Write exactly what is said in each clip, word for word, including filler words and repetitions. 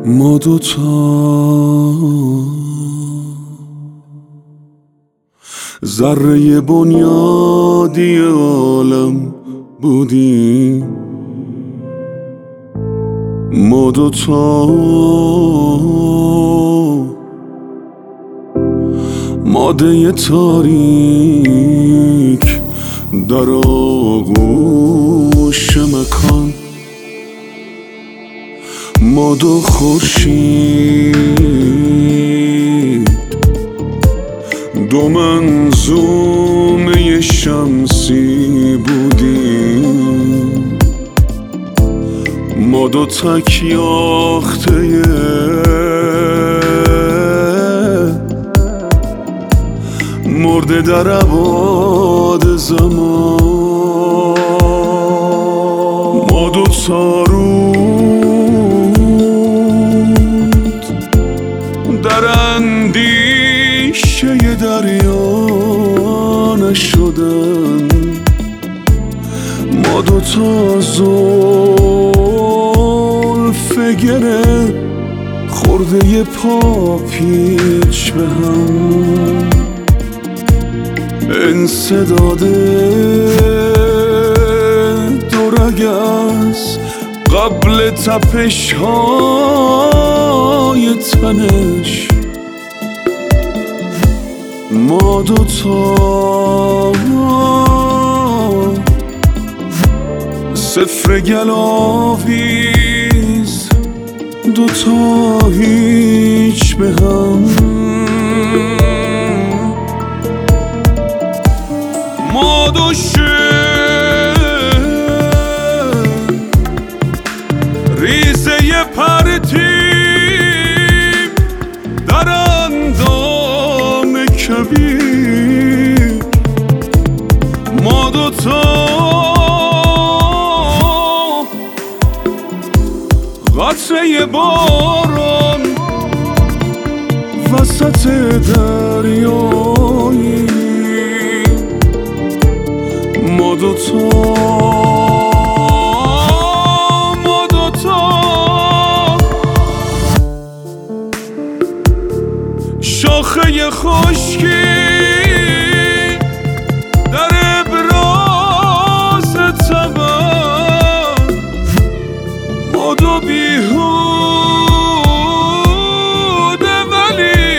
ما دوتا ذره بنیادی عالم بودیم، ما دوتا ماده تاریک در آغوش مکان، ما دو خورشید دو منظومه شمسی بودیم، ما دو تک یاخته مرده در ابعاد زمان، ما دو تا رود در اندیشه دریا نشدن، ما دو تا زلف گره خورده پا پیچ به هم، انسداد دو رگز قبل تپش های تنش، ما دوتا صفر گلاویز دوتا هیچ به هم، ما دو ریزه پرتیم در اندام کبیر، ما دوتا قطره باران وسط دریایی، ما دوتا ما دوتا شاخه خشکی در ابراز طبع، ما دو بیهوده ولی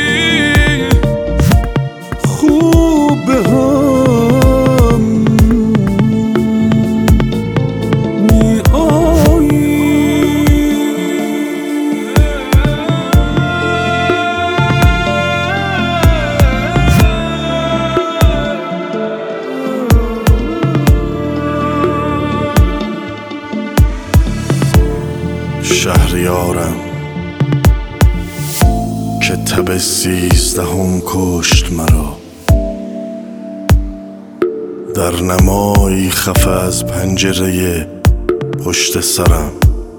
خوب به هم می آیی. شهریارم که تب سیزدهم کشت مرا، در نمایی خفه از پنجره پشت سرم،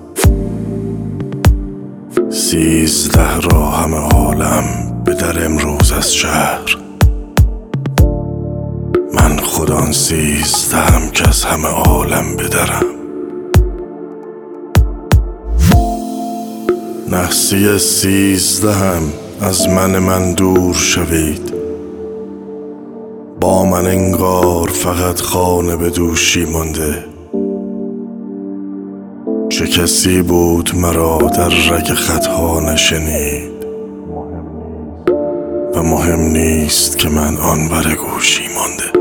سیزده را همه عالم به در امروز از شهر، من خود آن سیزدهم که از همه عالم بدرم. نحسی سیزدهم از من من دور شوید، با من انگار فقط خانه به دوشی مانده، چه کسی بود مرا در رگ خطها نشنید و مهم نیست که من آن بر گوشی مانده.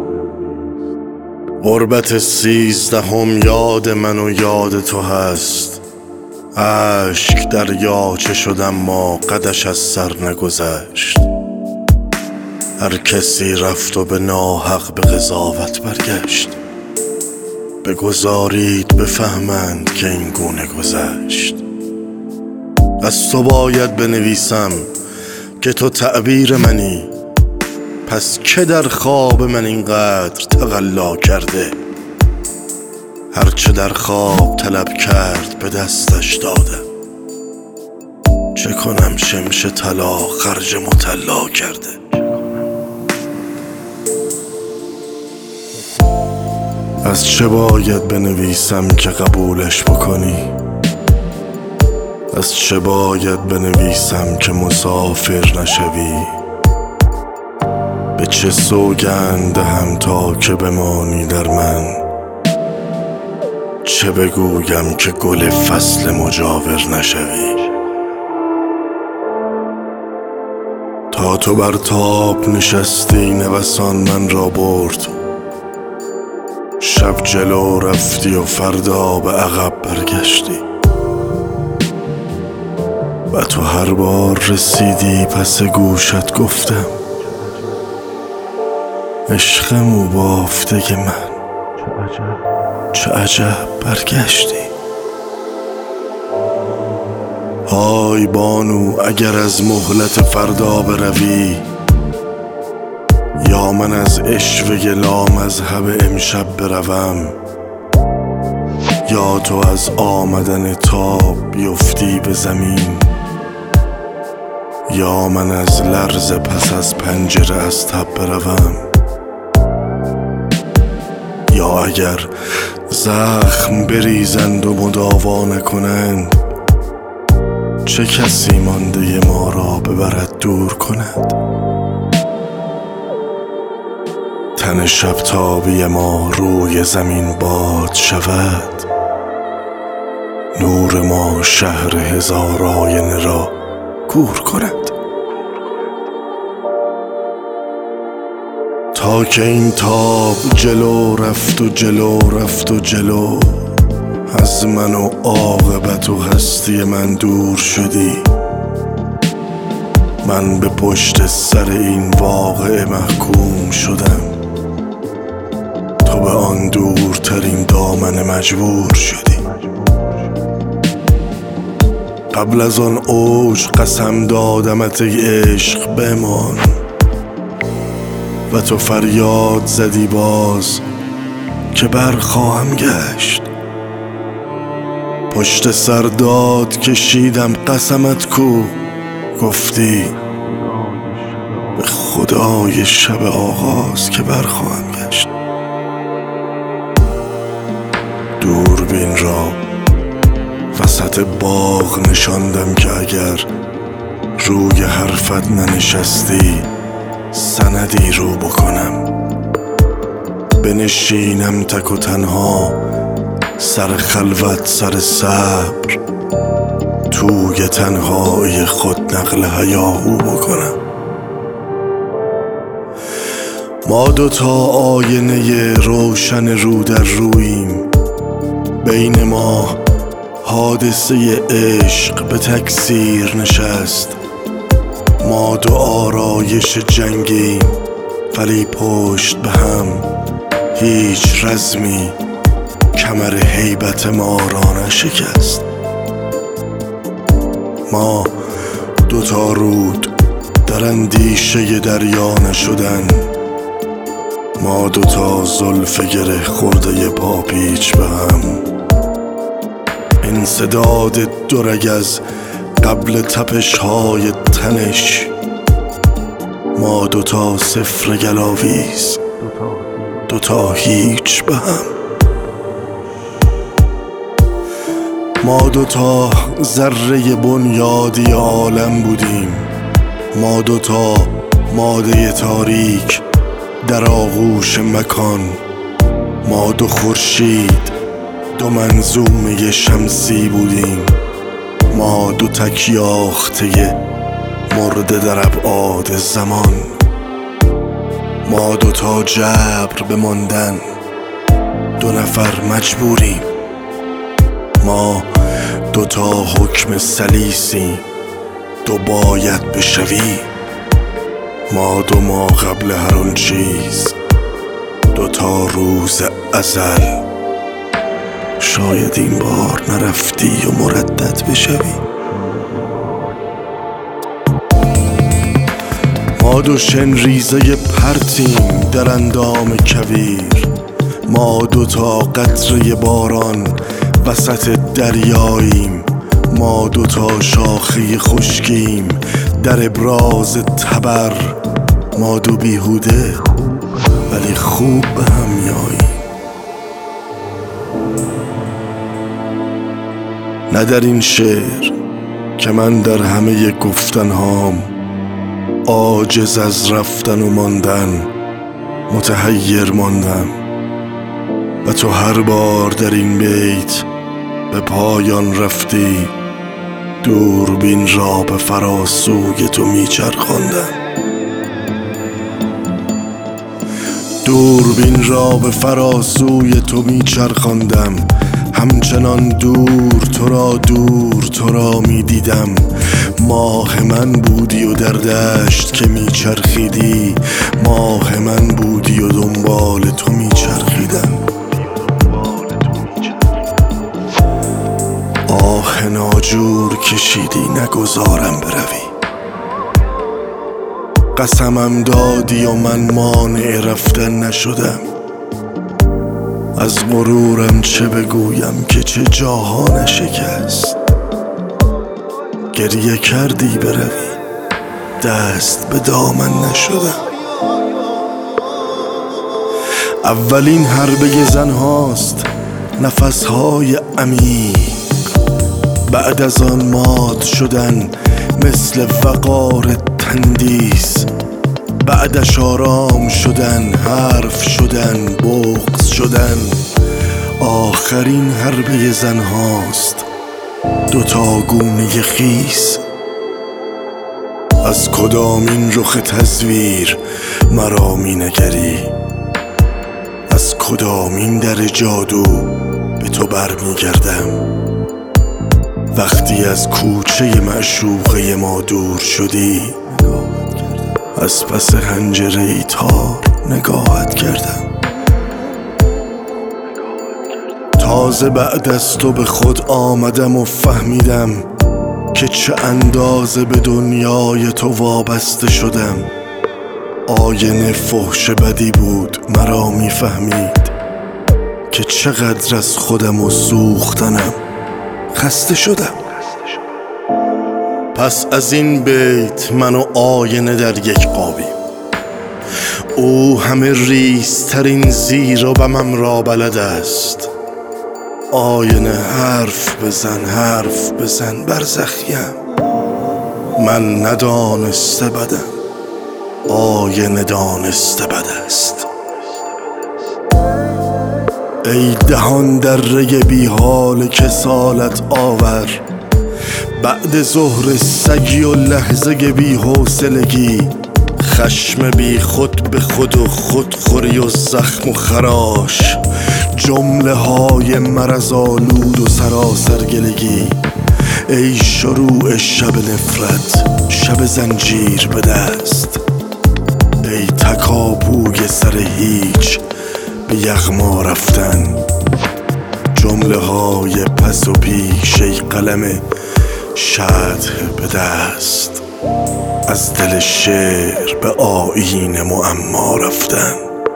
غربت سیزدهم یاد من و یاد تو هست، اشک دریاچه شد اما قدش از سر نگذشت، هر کسی رفت و به ناحق به قضاوت برگشت، بگذارید بفهمند که این گونه گذشت. از تو باید بنویسم که تو تعبیر منی، پس که در خواب من اینقدر تقلا کرده، هرچه در خواب طلب کرد به دستش دادم، چه کنم شمش طلا خرج مطلا کرده. از چه باید بنویسم که قبولش بکنی، از چه باید بنویسم که مسافر نشوی؟ به چه سوگند دهم تا که بمانی در من؟ چه بگویم که گل فصل مجاور نشوی؟ تا تو بر تاب نشستی نوسان من را برد، شب جلو رفتی و فردا به عقب برگشتی، و تو هر بار رسیدی پس گوشت گفتم عشقم و بافته من چه عجب برگشتی. های بانو اگر از مهلت فردا بروی، یا من از عشوه لامذهب امشب بروم، یا تو از آمدن تاب بیفتی به زمین، یا من از لرز پس از پنجره از تب بروم، یا اگر زخم بریزند و مداوا نکنند، چه کسی مانده ما را ببرد دور کند؟ تن شب تابی ما روی زمین باد شود، نور ما شهر هزار آینه را کور کند. تا که این تاب جلو رفت و جلو رفت و جلو، از من و عاقبت و هستی من دور شدی، من به پشت سر این واقعه محکوم شدم، تو به آن دورترین دامن مجبور شدی. قبل از آن اوج قسم دادمت ای عشق بمان، و تو فریاد زدی باز که برخواهم گشت. پشت سر داد کشیدم قسمت کو، گفتی به خدای شب آغاز که برخواهم گشت. دوربین را وسط باغ نشاندم که اگر روی حرفت ننشستی سندی رو بکنم، بنشینم تک و تنها سر خلوت سر صبر، توی تنهایی خود نقل هیاهو بکنم. ما دوتا آینه روشن رو در روییم، بین ما حادثه عشق به تکثیر نشست. ما دو آرایش جنگیم ولی پشت به هم، هیچ رزمی کمر هیبت ما را نشکست. ما دوتا رود در اندیشه دریا نشدن، ما دوتا زلف گره خورده پاپیچ به هم. انسداد دو رگ از قبل تپش های تنش، ما دوتا صفر گلاویز دوتا هیچ به هم. ما دوتا ذره بنیادی عالم بودیم، ما دوتا ماده تاریک در آغوش مکان، ما دو خورشید دو منظومه شمسی بودیم، ما دو تک یاخته مرده در ابعاد زمان، ما دوتا جبر به ماندن دو نفر مجبوریم، ما دوتا حکم سلیسی دو باید بشوی، ما دو ما قبل هر اون چیز دوتا روز ازل، شاید این بار نرفتی و مردد بشوی. ما دو شن ریزه پرتیم در اندام کویر، ما دوتا قطره باران وسط دریاییم، ما دوتا شاخه خشکیم در ابراز تبر، ما دو بیهوده ولی خوب به هم میاییم. نه در این شعر که من در همه گفتنهام عاجز از رفتن و ماندن متحیر ماندم و تو هر بار در این بیت به پایان رفتی دوربین را به فراسوی تو میچرخاندم دوربین را به فراسوی تو میچرخاندم همچنان دور تو را دور تو را میدیدم ماه من بودی و در دشت که میچرخیدی ماه من بودی و دنبال تو میچرخیدم آه ناجور کشیدی نگذارم بروی قسمم دادی و من مانع رفتن نشدم از غرورم چه بگویم که چه جاها نشکست گریه کردی بروی دست به دامن نشدم اولین حربه زن هاست نفسهای عمیق بعد از آن مات شدن مثل وقار تندیس بعدش آرام شدن حرف شدن بغض شدن آخرین حربه زن هاست دوتا گونه خیس از کدامین رخ تصویر مرا می نگری از کدامین در جادو به تو بر می گردم وقتی از کوچه معشوقه ما دور شدی از پس حنجره ای تار نگاهت کردم تازه بعد از تو به خود آمدم و فهمیدم که چه اندازه به دنیای تو وابسته شدم آینه فحش بدی بود مرا میفهمید که چقدر از خودم و سوختنم خسته شدم پس از این بیت من و آینه در یک قابیم او همه ریزترین زیر و بمم را بلد است آینه حرف بزن حرف بزن برزخیم من ندانسته بدم آینه دانسته بد است ای دهان دره بی حال کسالت آور بعد ظهر سگی و لحظه بی حوصلگی خشم بی خود به خود و خودخوری و زخم و خراش جمله های مرض آلود و سراسر گلگی ای شروع شب نفرت شب زنجیر به دست ای تکاپوی سر هیچ به یغما رفتن جمله های پس و پیش ای قلم شطح به دست از دل شعر به آیین معما رفتن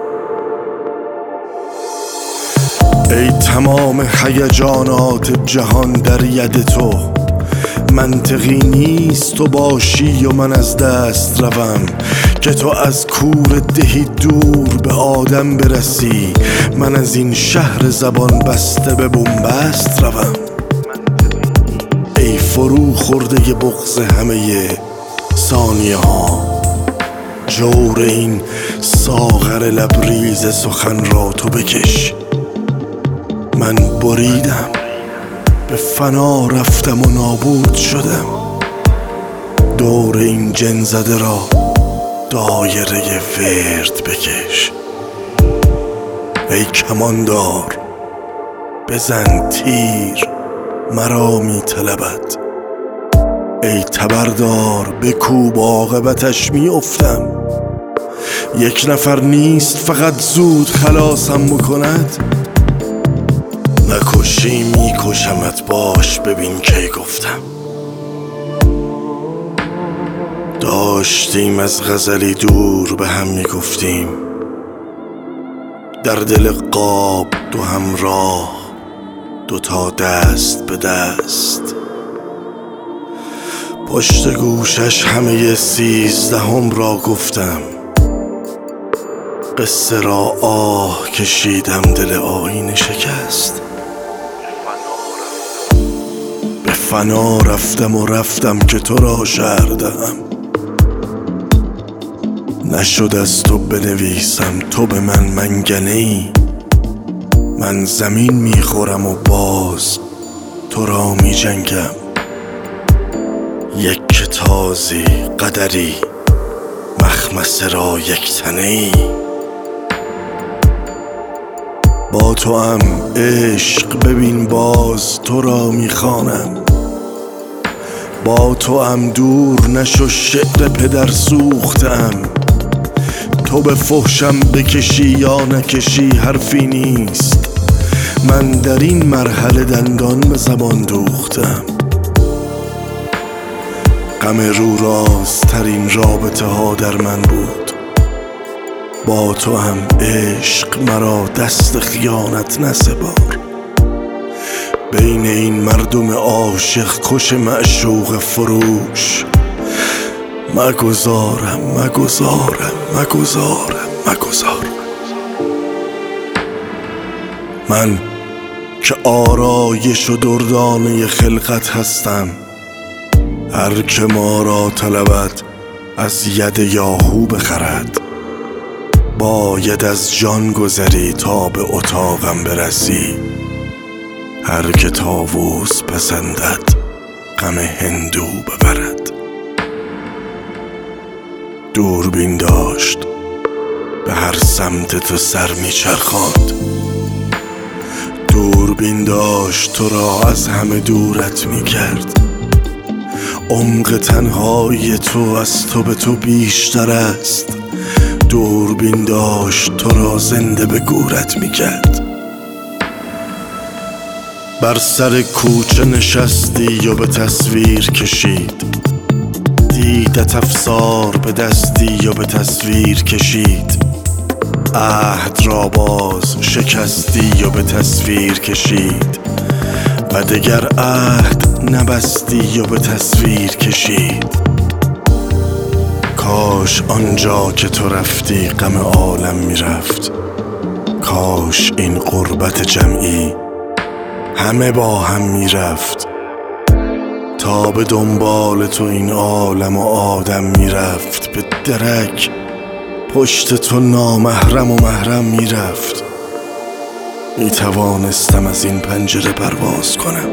ای تمام هیجانات جهان در ید تو منطقی نیست تو باشی و من از دست روم که تو از کور دهی دور به آدم برسی من از این شهر زبان بسته به بنبست روم ای فرو خورده بغض همه ثانیه ها جور این ساغر لبریز سخن را تو بکش من بریدم به فنا رفتم و نابود شدم دور این جن زده را دایره ورد بکش ای کماندار بزن تیر مرا می طلبد ای تبردار بکوب عاقبتش می افتم یک نفر نیست فقط زود خلاصم بکند نکشی می کشمت باش ببین کی گفتم داشتیم از غزلی دور به هم می گفتیم در دل قاب دو همراه دو تا دست به دست پشت گوشش همه سیزدهم را گفتم قصه را آه کشیدم دل آینه شکست به فنا رفتم و رفتم که تو را شعر دهم. نشد از تو بنویسم تو به من منگنه ای. من زمین میخورم و باز تو را می جنگم. یک تازی قدری مخمسه را یک تنه ای. با تو هم عشق ببین باز تو را میخوانم. با تو هم دور نشو شعر پدر سوختم. تو به فحشم بکشی یا نکشی حرفی نیست. من در این مرحله دندان به زبان دوختم. غم رو رازترین رابطه ها در من بود. با تو هم عشق مرا دست خیانت نسپار. بین این مردم عاشق کش معشوق فروش مگذارم مگذارم مگذارم مگذارم. من که آرایش و دردانه خلقت هستم. هر که ما را طلبد از ید یاهو بخرد. باید از جان گذری تا به اتاقم برسی. هر که طاووس پسندد غم هندو ببرد. دوربین داشت به هر سمت تو سر میچرخاند. دوربین داشت تو را از همه دورت میکرد. عمق تنهای تو از تو به تو بیشتر است. دوربین داشت تو را زنده به گورت میکرد. بر سر کوچه نشستی و به تصویر کشید. دیدت افسار به دستی و به تصویر کشید. عهد را باز شکستی و به تصویر کشید. و دگر عهد نبستی و به تصویر کشید. کاش آنجا که تو رفتی غم عالم میرفت. کاش این غربت جمعی همه با هم میرفت. تا به دنبال تو این عالم و آدم میرفت. به درک پشت تو نامحرم و محرم میرفت. میتوانستم از این پنجره پرواز کنم.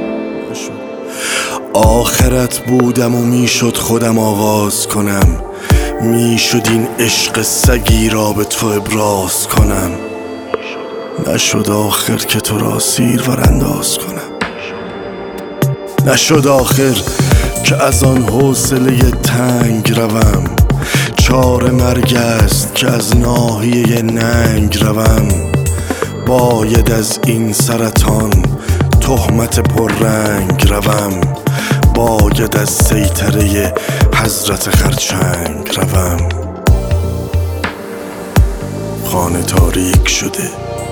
آخرت بودم و میشد خودم آغاز کنم. میشد این عشق سگی را به تو ابراز کنم. نشد آخر که تو را سیر ورانداز کنم. نشد آخر که از آن حوصله تنگ روم. چاره مرگ است که از ناحیه ننگ روم. باید از این سرطان تهمت پررنگ روم. باید از سیطره حضرت خرچنگ روم. خانه تاریک شده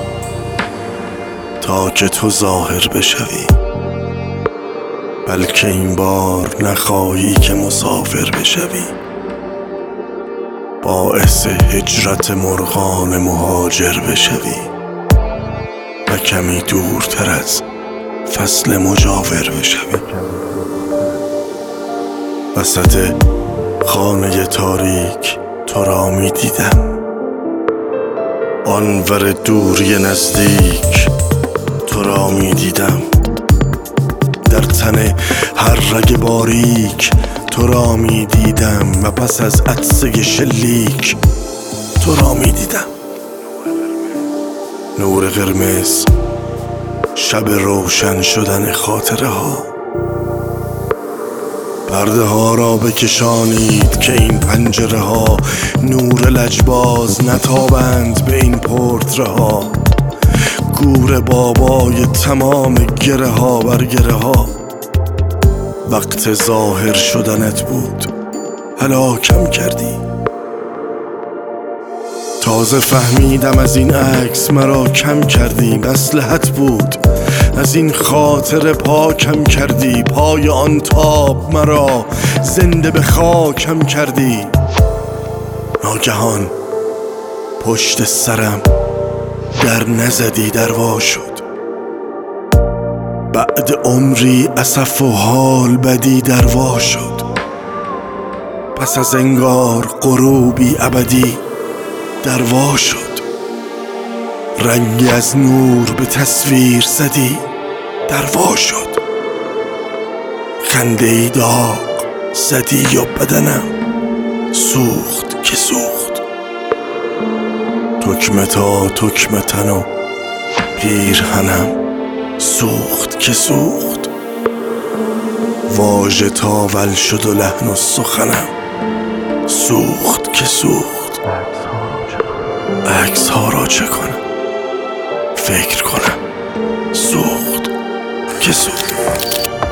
تا که تو ظاهر بشوی. بلکه این بار نخواهی که مسافر بشوی. باعث هجرت مرغان مهاجر بشوی و کمی دورتر از فصل مجاور بشوی. وسط خانه تاریک تو را می دیدم. آنور دوری نزدیک تو را می دیدم. در تن هر رگ باریک تو را می دیدم. و پس از عطسه شلیک تو را می دیدم. نور قرمز شب روشن شدن خاطره ها. پرده ها را بکشانید که این پنجره ها نور لجباز نتابند به این پورتره ها. گور بابای تمام گره ها بر گره ها. وقت ظاهر شدنت بود هلاکم کردی. تازه فهمیدم از این عکس مرا کم کردی. مصلحت بود از این خاطر پاکم کردی. پای آن تاب مرا زنده به خاکم کردی. ناگهان پشت سرم در نزدی در وا شد. بعد عمری اسف و حال بدی در وا شد. پس از انگار غروبی ابدی در وا شد. رنگی از نور به تصویر زدی در وا شد. خنده ای داغ زدی و بدنم سوخت که سوخت. تکمه تا تکمه تن و پیرهنم سوخت که سوخت. واژه تاول شد و لحن و سخنم سوخت که سوخت. عکس ها را چه کنم؟ فکر کنم سوخت که سوخت.